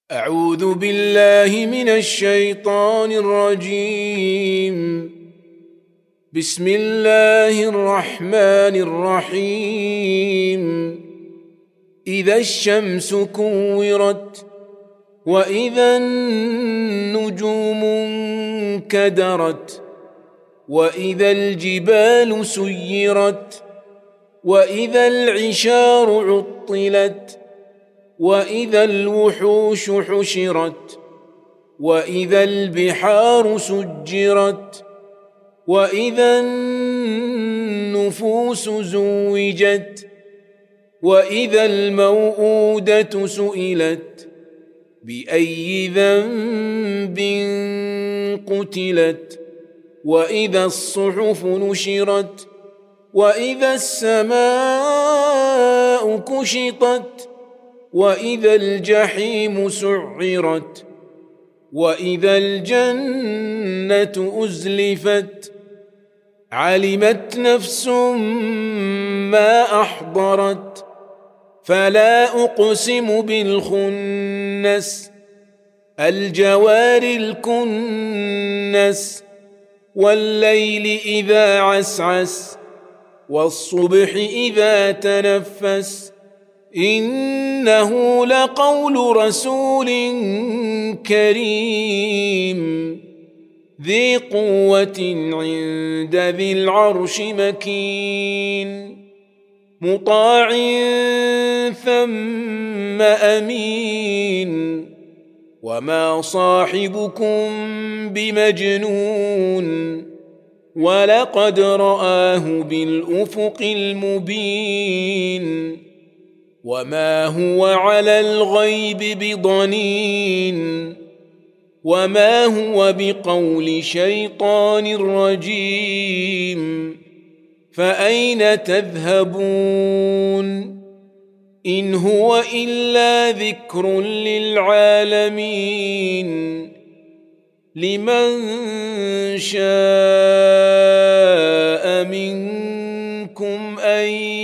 أعوذ بالله من الشيطان الرجيم. بسم الله الرحمن الرحيم. إذا الشمس كورت وإذا النجوم انكدرت وإذا الجبال سيرت وإذا العشار عطلت وإذا الوحوش حشرت وإذا البحار سجرت وإذا النفوس زوجت وإذا الموءودة سئلت بأي ذنب قتلت وإذا الصحف نشرت وإذا السماء كشطت وإذا الجحيم سعرت وإذا الجنة أزلفت علمت نفس ما أحضرت فلا أقسم بالخنس الجوار الكنس والليل إذا عسعس والصبح إذا تنفس إنه لقول رسول كريم ذي قوة عند ذي العرش مكين مطاع ثم أمين وما صاحبكم بمجنون ولقد رآه بالأفق المبين وما هو على الغيب بضنين وما هو بقول شيطان رجيم فأين تذهبون إن هو إلا ذكر للعالمين لمن شاء منكم أن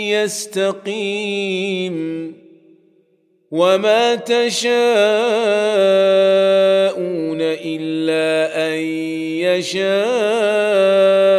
يستقيم وما تشاءون إلا أن يشاء